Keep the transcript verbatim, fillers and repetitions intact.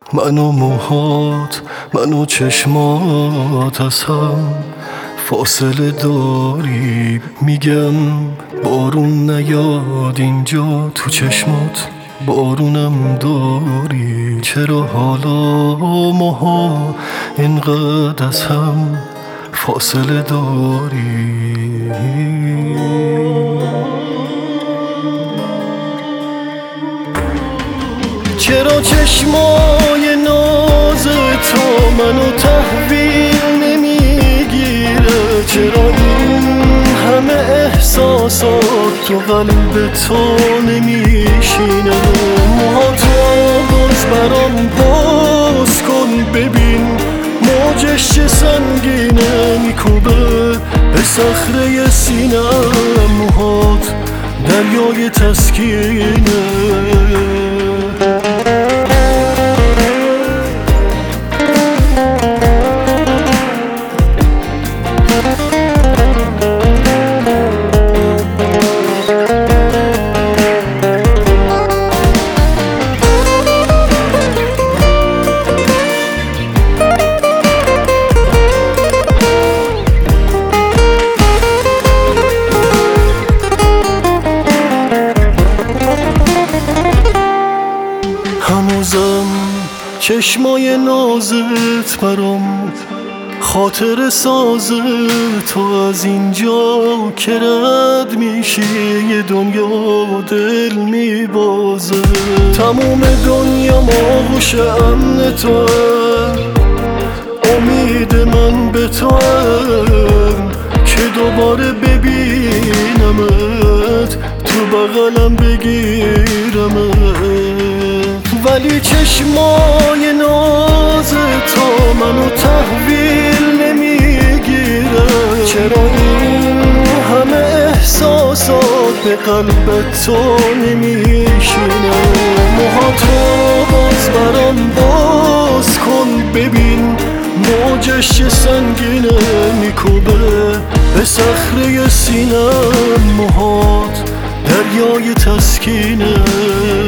من و موهات، من و چشمات از هم فاصله داری. میگم بارون نیاد اینجا تو چشمات، بارونم داری. چرا حالا ماها اینقدر از هم فاصله داری؟ چرا چشمای ناز تو منو تحویل نمیگیره؟ چرا این همه احساسات تو قلب تو نمیشینه؟ موهاتو باز برام باز کن، ببین موجش چه سنگینه، میکوبه به صخره سینم. موهات دریای تسکینه. هنوزم چشمای نازت برام خاطر ساز تو. از اینجا که رد میشی یه دنیا دل میبازه. تموم دنیا آغوش امن توه، امید من به توام که دوباره ببینمت، تو بغلم بگیرمت. ولی چشمای ناز تو منو تحویل نمیگیره. چرا این همه احساسات به قلب تو نمیشینه؟ موهاتو باز برام باز کن، ببین موجش چه سنگینه، میکوبه به صخره سینم. موهات دریای تسکینه.